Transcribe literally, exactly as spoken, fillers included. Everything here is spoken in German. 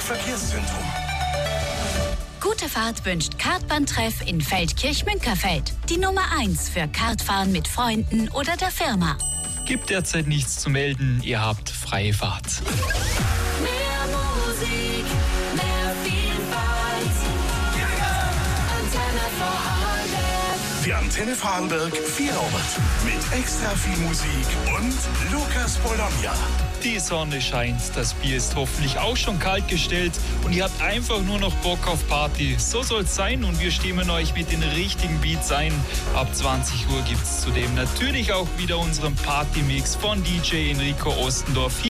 Verkehrszentrum. Gute Fahrt wünscht Kartbahntreff in Feldkirch-Münkerfeld. Die Nummer eins für Kartfahren mit Freunden oder der Firma. Gibt derzeit nichts zu melden, ihr habt freie Fahrt. Mehr Musik, mehr Vielfalt. Antenne Vorarlberg. Die Antenne Vorarlberg Feierabend mit extra viel Musik und Lukas Bologna. Die Sonne scheint, das Bier ist hoffentlich auch schon kalt gestellt und ihr habt einfach nur noch Bock auf Party. So soll's sein und wir stimmen euch mit den richtigen Beats ein. Ab zwanzig Uhr gibt's zudem natürlich auch wieder unseren Partymix von D J Enrico Ostendorf.